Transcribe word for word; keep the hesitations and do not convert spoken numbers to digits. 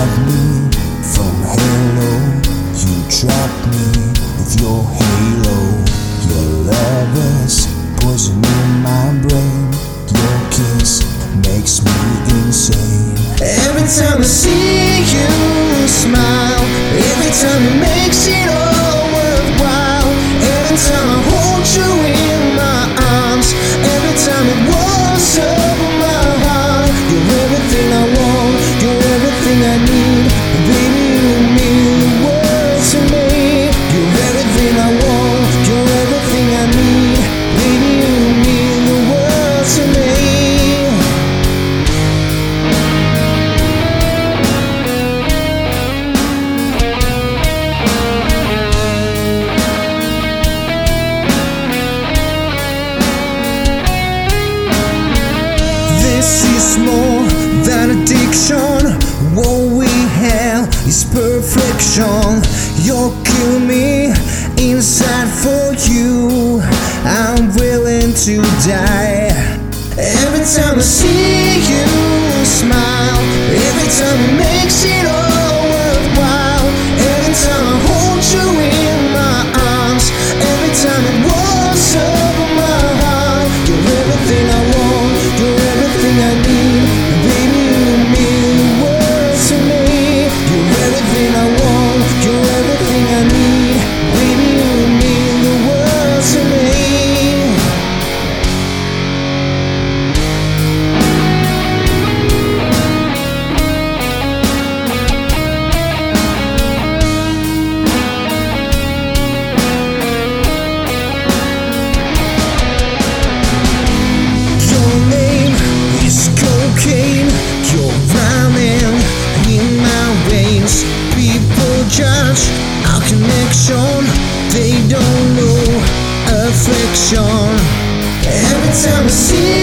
hide me from halo. You trap me with your halo. Your love is poison in my brain. Your kiss makes me insane. Every time I see you smile, every time it makes it all worthwhile. Every time I hold you in my arms, every time it warms up my heart. You're everything I want, you're everything I need. Baby, you mean the world to me. You're everything I want, you're everything I need. Baby, you mean the world to me. This is more than addiction. What we have is perfection. You'll kill me inside for you. I'm willing to die. Every time I see you smile, every time it makes it all worthwhile. Every time I hold you in my arms, every time it warms up my heart. You're everything I want, you're everything I need. Baby, you mean the world to me. You're everything I want, you're everything I need. Baby, you mean the world to me. Your name is cocaine. You're running in my veins. People judge our connection. They don't know affection. Every time I see